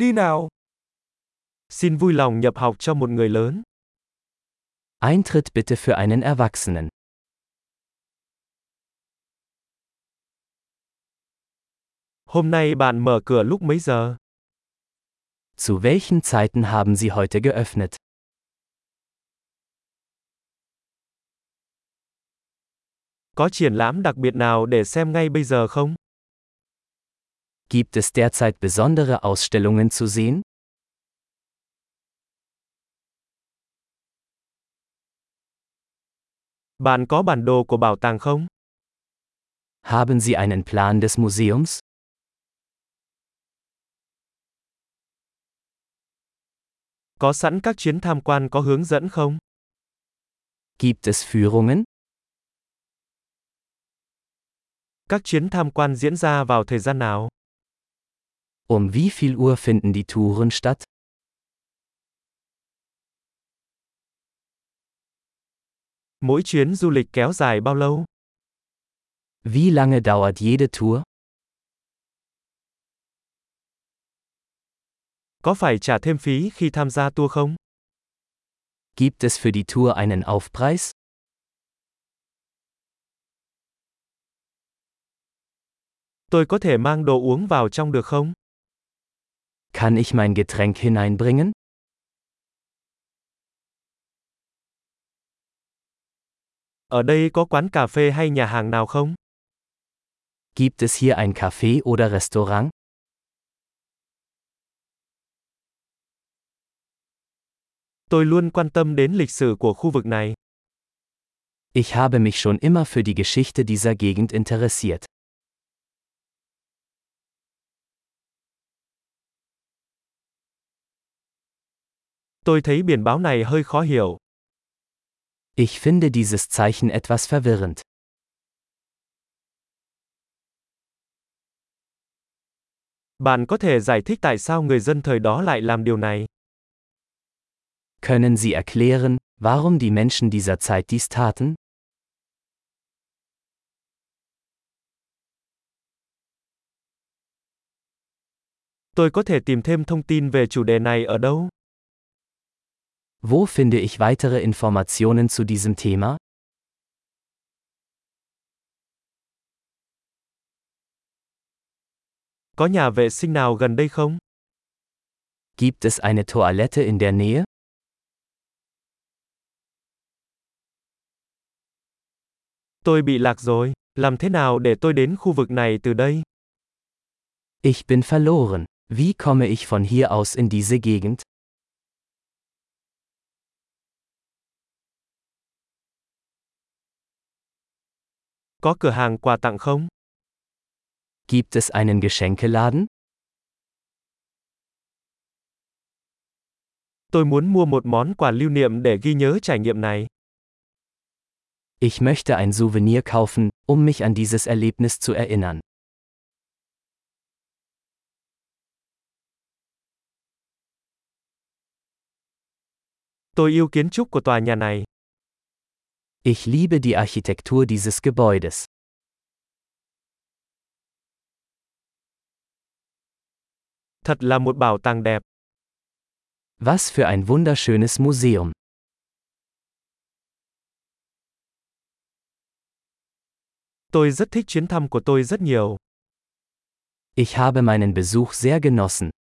Đi nào. Xin vui lòng nhập học cho một người lớn. Eintritt bitte für einen Erwachsenen. Hôm nay bạn mở cửa lúc mấy giờ? Zu welchen Zeiten haben Sie heute geöffnet? Có triển lãm đặc biệt nào để xem ngay bây giờ không? Gibt es derzeit besondere Ausstellungen zu sehen? Bạn có bản đồ của bảo tàng không? Haben Sie einen Plan des Museums? Có sẵn các chuyến tham quan có hướng dẫn không? Gibt es Führungen? Các chuyến tham quan diễn ra vào thời gian nào? Wie viel Uhr finden die Touren statt? Mỗi chuyến du lịch kéo dài bao lâu? Wie lange dauert jede Tour? Có phải trả thêm phí khi tham gia tour không? Gibt es für die Tour einen Aufpreis? Tôi có thể mang đồ uống vào trong được không? Kann ich mein Getränk hineinbringen? Ở đây có quán cà phê hay nhà hàng nào không? Gibt es hier ein Café oder Restaurant? Tôi luôn quan tâm đến lịch sử của khu vực này. Ich habe mich schon immer für die Geschichte dieser Gegend interessiert. Tôi thấy biển báo này hơi khó hiểu. Ich finde dieses Zeichen etwas verwirrend. Bạn có thể giải thích tại sao người dân thời đó lại làm điều này? Können Sie erklären, warum die Menschen dieser Zeit dies taten? Tôi có thể tìm thêm thông tin về chủ đề này ở đâu? Wo finde ich weitere Informationen zu diesem Thema? Có nhà vệ sinh nào gần đây không? Gibt es eine Toilette in der Nähe? Tôi bị lạc rồi. Làm thế nào để tôi đến khu vực này từ đây? Ich bin verloren. Wie komme ich von hier aus in diese Gegend? Có cửa hàng quà tặng không? Gibt es einen Geschenkeladen? Tôi muốn mua một món quà lưu niệm để ghi nhớ trải nghiệm này. Ich möchte ein Souvenir kaufen, mich an dieses Erlebnis zu erinnern. Tôi yêu kiến trúc của tòa nhà này. Ich liebe die Architektur dieses Gebäudes. Thật là một bảo tàng đẹp. Was für ein wunderschönes Museum. Tôi rất thích chuyến thăm của tôi rất nhiều. Ich habe meinen Besuch sehr genossen.